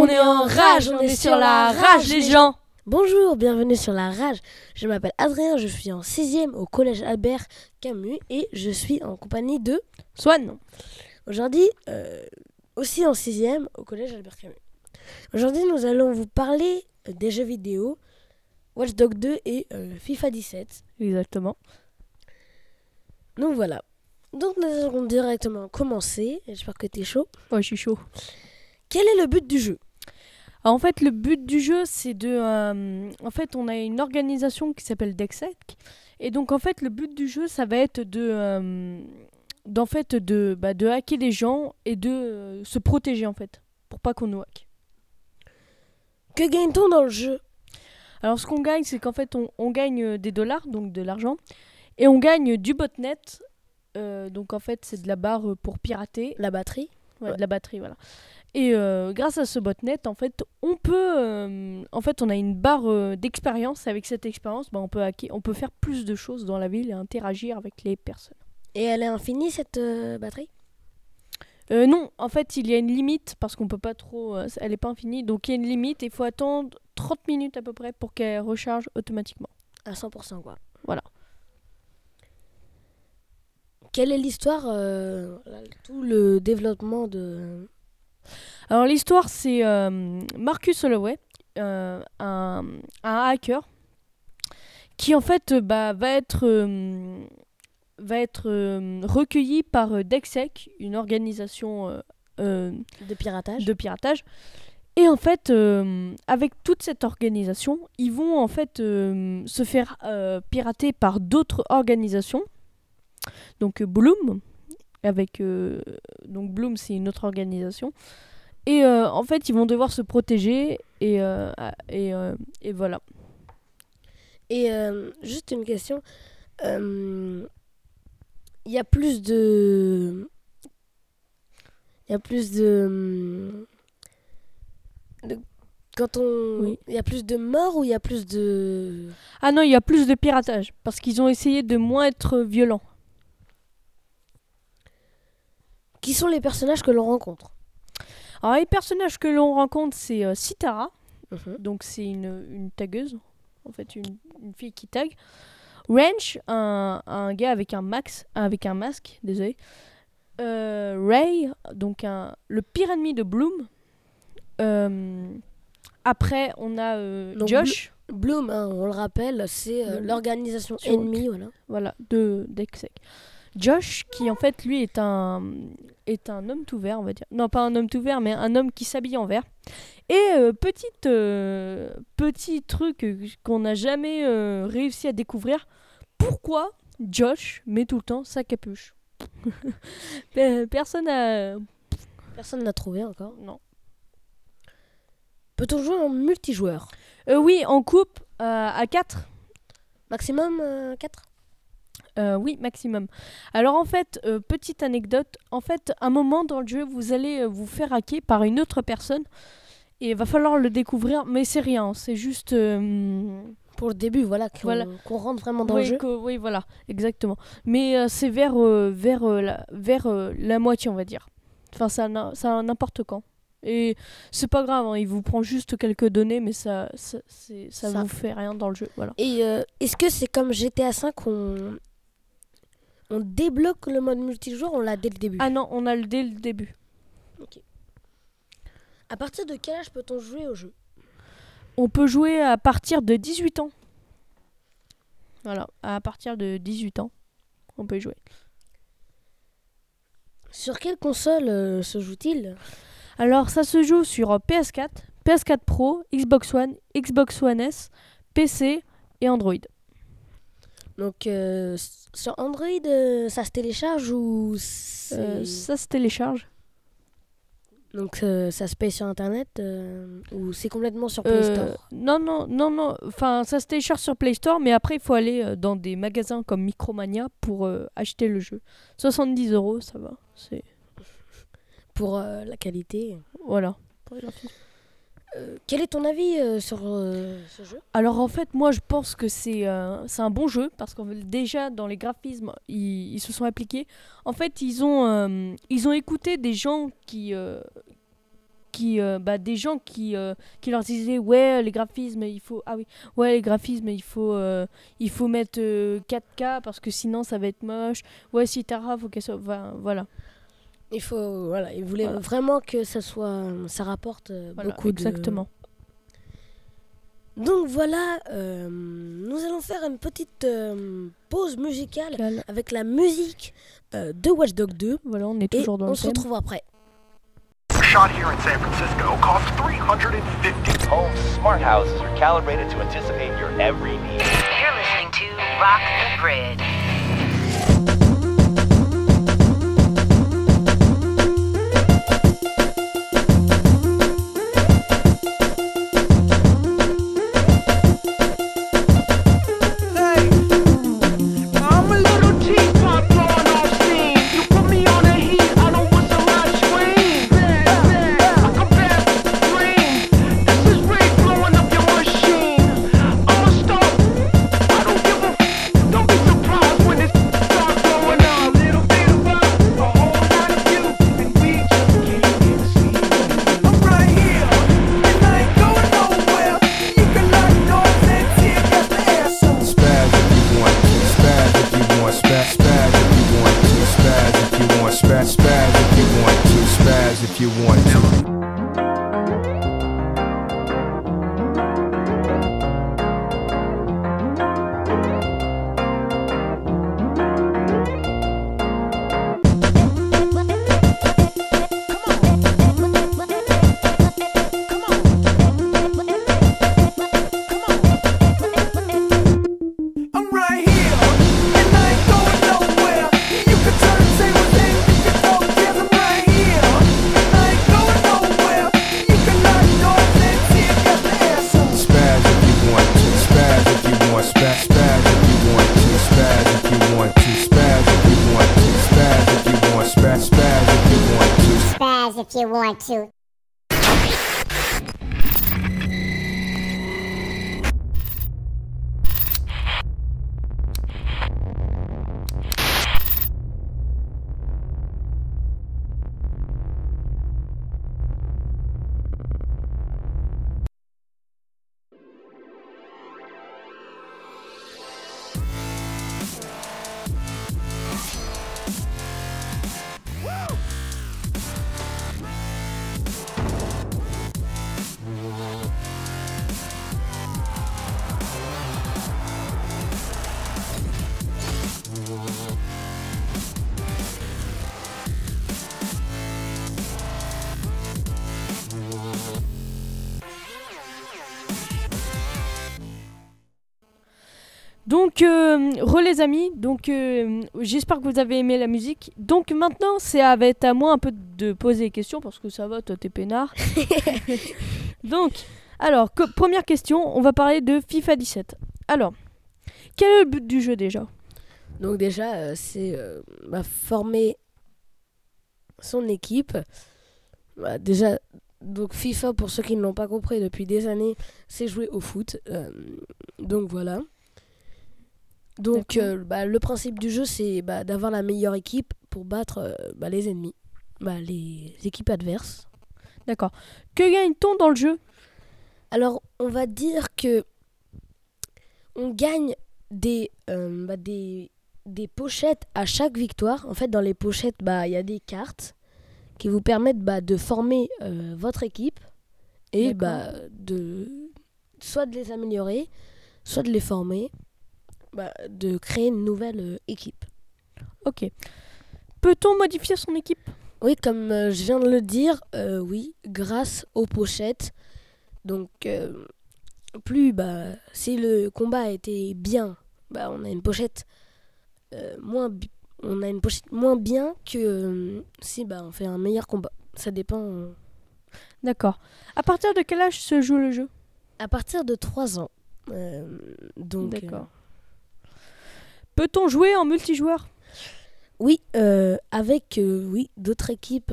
On est en rage, on est sur la rage les gens. Bonjour, bienvenue sur la rage. Je m'appelle Adrien, je suis en 6e au collège Albert Camus et je suis en compagnie de Swan. Aujourd'hui, aussi en 6e au collège Albert Camus. Aujourd'hui, nous allons vous parler des jeux vidéo Watch Dogs 2 et FIFA 17. Exactement. Donc voilà. Donc nous allons directement commencer. J'espère que tu es chaud. Ouais, je suis chaud. Quel est le but du jeu ? Alors, en fait, le but du jeu, c'est de... en fait, on a une organisation qui s'appelle DexSec. Et donc, en fait, le but du jeu, ça va être de hacker les gens et de se protéger, en fait, pour pas qu'on nous hack. Que gagne-t-on dans le jeu ? Alors, ce qu'on gagne, c'est qu'en fait, on gagne des dollars, donc de l'argent, et on gagne du botnet. Donc, en fait, c'est de la barre pour pirater. La batterie ? Ouais, de la batterie, voilà. Et grâce à ce botnet, en fait, on peut... on a une barre d'expérience. Avec cette expérience, on peut hacker, on peut faire plus de choses dans la ville et interagir avec les personnes. Et elle est infinie, cette batterie ? Non, en fait, il y a une limite, parce qu'on peut pas trop... elle n'est pas infinie, donc il y a une limite, et il faut attendre 30 minutes à peu près pour qu'elle recharge automatiquement. À 100%, quoi. Voilà. Quelle est l'histoire, tout le développement de... Alors l'histoire, c'est Marcus Holloway, un hacker, qui en fait va être recueilli par DexSec, une organisation de piratage. Et en fait, avec toute cette organisation, ils vont en fait se faire pirater par d'autres organisations. Donc Bloom, donc Bloom, c'est une autre organisation. Et en fait, ils vont devoir se protéger et voilà. Et juste une question. Il y a plus de... Quand on... Oui. Il y a plus de morts ou il y a plus de... Ah non, il y a plus de piratage, parce qu'ils ont essayé de moins être violents. Qui sont les personnages que l'on rencontre ? Alors les personnages que l'on rencontre, c'est Sitara, Mhm. donc c'est une tagueuse, en fait une fille qui tag. Wrench, un gars avec un masque, désolé. Ray, donc le pire ennemi de Bloom. Après, on a Donc, Josh. Bloom, hein, on le rappelle, c'est Bloom. l'organisation ennemie, voilà. Voilà, de DexSec. Josh, qui en fait, lui, est un homme tout vert, on va dire. Non, pas un homme tout vert, mais un homme qui s'habille en vert. Et petit truc qu'on n'a jamais réussi à découvrir. Pourquoi Josh met tout le temps sa capuche ? Personne Personne n'a trouvé encore. Non. Peut-on jouer en multijoueur ? Oui, en coupe à 4. Maximum 4 ? Oui, maximum. Alors en fait, petite anecdote, en fait, un moment dans le jeu, vous allez vous faire hacker par une autre personne et il va falloir le découvrir, mais c'est rien, c'est juste... Pour le début, voilà, qu'on rentre vraiment dans le jeu. Oui, voilà, exactement. Mais c'est vers la moitié, on va dire. Enfin, ça n'importe quand. Et c'est pas grave, hein, il vous prend juste quelques données, mais ça vous fait rien dans le jeu, voilà. Et est-ce que c'est comme GTA V on débloque le mode multijoueur, on l'a dès le début ? Ah non, on a dès le début. Ok. À partir de quel âge peut-on jouer au jeu ? On peut jouer à partir de 18 ans. Voilà, à partir de 18 ans, on peut y jouer. Sur quelle console se joue-t-il ? Alors, ça se joue sur PS4, PS4 Pro, Xbox One, Xbox One S, PC et Android. Donc, sur Android, ça se télécharge ou Ça se télécharge. Donc, ça se paye sur Internet ou c'est complètement sur Play Store ? Non. Enfin, ça se télécharge sur Play Store, mais après, il faut aller dans des magasins comme Micromania pour acheter le jeu. 70€, ça va. C'est... Pour la qualité. Voilà. Quel est ton avis sur ce jeu ? Alors en fait, moi je pense que c'est un bon jeu parce que déjà dans les graphismes, ils se sont appliqués. En fait, ils ont écouté des gens qui des gens qui leur disaient ouais les graphismes il faut il faut mettre 4K parce que sinon ça va être moche, ouais etc. Faut qu'elle soit voilà. Ils voulaient Voilà. vraiment que ça rapporte Voilà, beaucoup exactement. Donc voilà, nous allons faire une petite pause musicale avec la musique de Watch Dogs 2. Voilà, on est Et toujours dans on le se thème. retrouve après. Shot here in San Francisco costs $350. Home's smart houses are calibrated to anticipate your every need. You're listening to Rock the Grid. If you want to. If you want to. Donc, les amis, donc j'espère que vous avez aimé la musique. Donc maintenant, ça va être à moi un peu de poser des questions parce que ça va, toi t'es peinard. Donc, alors, première question, on va parler de FIFA 17. Alors, quel est le but du jeu déjà ? Donc déjà, c'est former son équipe. Déjà, donc FIFA, pour ceux qui ne l'ont pas compris depuis des années, c'est jouer au foot. Donc voilà. Donc le principe du jeu, c'est d'avoir la meilleure équipe pour battre les ennemis, les équipes adverses. D'accord. Que gagne-t-on dans le jeu ? Alors, on va dire que on gagne des pochettes à chaque victoire. En fait, dans les pochettes, il y a des cartes qui vous permettent de former votre équipe et soit de les améliorer, soit de les former, de créer une nouvelle équipe. Ok. Peut-on modifier son équipe ? Oui, comme je viens de le dire, oui, grâce aux pochettes. Donc, si le combat a été bien, on a une pochette moins bien que si on fait un meilleur combat. Ça dépend. D'accord. À partir de quel âge se joue le jeu ? À partir de 3 ans. D'accord. Peut-on jouer en multijoueur ? Oui, avec d'autres équipes.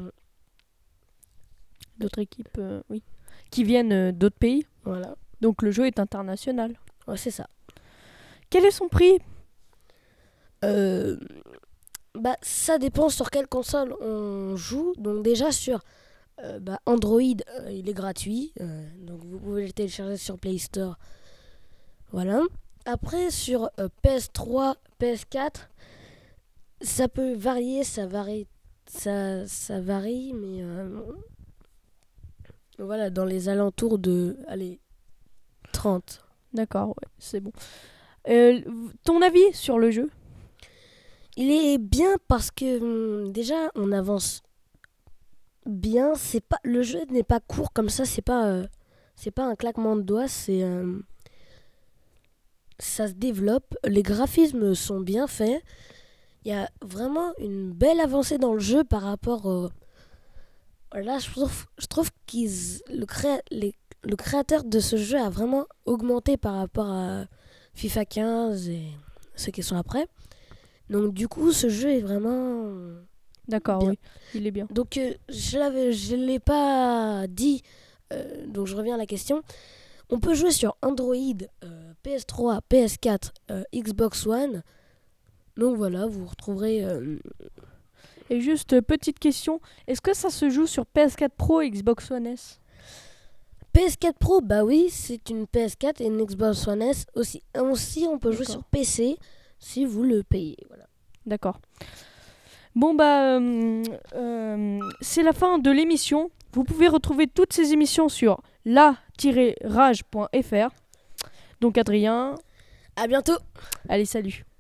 D'autres équipes, oui. Qui viennent d'autres pays. Voilà. Donc le jeu est international. Ouais, c'est ça. Quel est son prix ? Ça dépend sur quelle console on joue. Donc déjà sur Android, il est gratuit. Donc vous pouvez le télécharger sur Play Store. Voilà. Après, sur PS3, PS4, ça peut varier, ça varie, mais voilà, dans les alentours de 30. D'accord, ouais, c'est bon. Ton avis sur le jeu? Il est bien parce que déjà on avance bien. Le jeu n'est pas court comme ça. C'est pas un claquement de doigts. Ça se développe. Les graphismes sont bien faits. Il y a vraiment une belle avancée dans le jeu par rapport. Là, je trouve le créateur de ce jeu a vraiment augmenté par rapport à FIFA 15 et ceux qui sont après. Donc du coup, ce jeu est vraiment D'accord, bien. oui, il est bien. Donc je l'ai pas dit, donc je reviens à la question. On peut jouer sur Android, PS3, PS4, Xbox One. Donc voilà, vous retrouverez... Et juste, petite question, est-ce que ça se joue sur PS4 Pro et Xbox One S? PS4 Pro, bah oui, c'est une PS4 et une Xbox One S aussi. Aussi, on peut jouer D'accord. sur PC si vous le payez. Voilà. D'accord. Bon bah, c'est la fin de l'émission. Vous pouvez retrouver toutes ces émissions sur la-rage.fr. Donc Adrien, À bientôt. allez salut.